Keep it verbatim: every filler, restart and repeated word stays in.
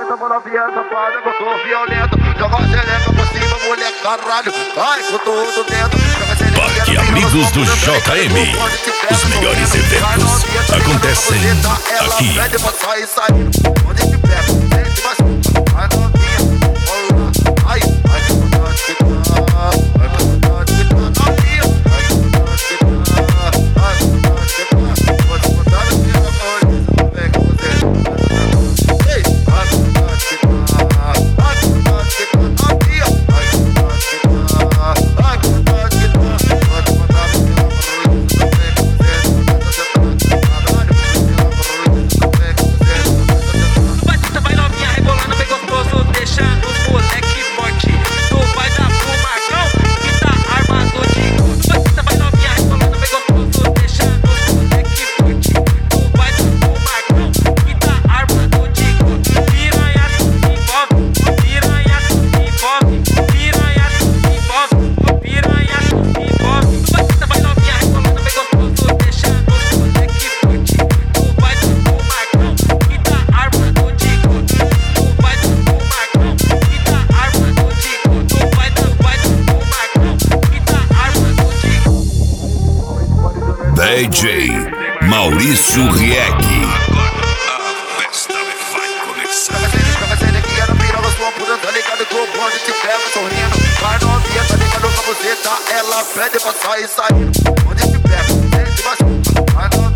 tamo novinha safada, que eu tô violento. Joga a xereca por cima, mulher, caralho. Vai com tudo dentro. Parque Amigos do J M. Os melhores eventos acontecem aqui. Onde te pego, sente mais vai novinha, olá. Ai, ai, que vontade que dá. Ai, que vontade que dá, novinha. Ai, que vontade que dá. Ai, que vontade que dá. Vou te botar na minha hoje, não vem com você. Ei, ai, que vontade que dá. Ai, que vontade que dá, novinha. Ai, que vontade que dá. Ai, que vontade que dá. Vou te botar na minha hoje, não vem com você. Vai novinha rebolando bem gostoso, deixando os moleque forte. Tu vai dar pro Marcão, que tá armado de cor. Vai novinha rebolando bem gostoso, deixando os moleque forte. Tu vai dar pro Marcão, que tá armado de cor. Piranha se envolve, piranha se envolve, piranha se envolve, piranha se envolve. Vai novinha rebolando bem gostoso, deixando os moleque forte. Tu vai dar pro Marcão, que tá armado de cor. Tu vai dar pro Marcão, que tá armado de cor. Tu vai dar, vai dar pro Marcão, que tá armado de cor. D J Maurício Rieck. Agora a festa vai começar. Joga xerequinha na piroga, sua puta, tá ligado que o bonde te pega sorrindo. Vai novinha, tá ligado pra você, tá? Ela pede pra sair saindo. Onde te pega, sente mais vai novinha.